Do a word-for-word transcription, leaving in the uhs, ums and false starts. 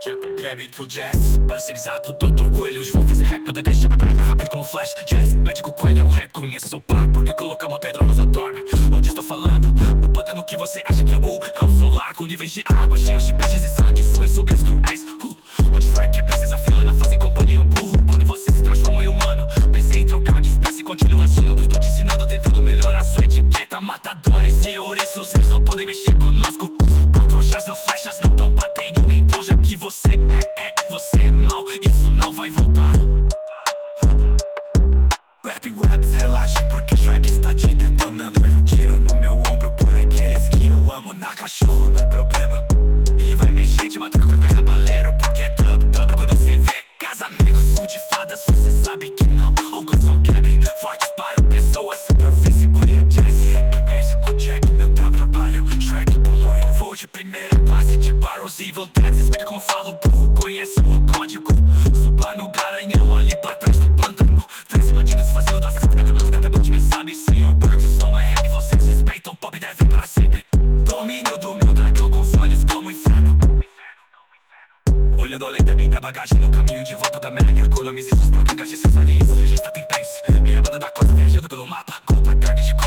Grab pro jazz, parcerizado, doutor Coelho. Vou fazer rap pra deixar rápido como flash jazz. Médico Coelho, rap, conheça seu par. Porque colocar uma pedra nos adorna. Onde estou falando? O pântano que você acha que é o é o solar com níveis de água cheios de peixes e sangue. Foi sobre as cruéis. Uh, onde Frank precisa fila na fase companhia um burro. Quando você se transforma em humano, pensei em trocar de espécie e continua sendo. Estou te ensinando, tentando melhorar sua etiqueta. Matadores e ouriços, eles não podem mexer conosco. Com trouxas ou flechas não tão batendo. Então já que você é, é, você é mal, isso não vai voltar. Rap webs, relaxa porque Shrek está te detonando. Tiro no meu ombro por aqueles que eu amo na cachorro, não é problema. E vai mexer de matar com o cabaleiro porque é dub, dub. Quando você vê casa amigos, som de fadas, você sabe que não. Alguns não querem, fortes para pessoas superfície, por e jazz. México Jack, meu trabalho. Shrek pulou e eu vou de primeira classe de Barrows Evil Dead. Explica como falo burro, conheço o código. Suba no garanhão, olhe pra trás do pântano. Três bandidos fazendo das me sabe, senhor Burks, som é rap, vocês respeitam, pop deve pra sempre. Domínio do meu dragão com os olhos como inferno. Olhando além da minha bagagem no caminho de volta da Mega. Economize suas próprias gajes, seus aliens, está tem pés. Minha banda da costa viajando pelo mapa. Conta carga de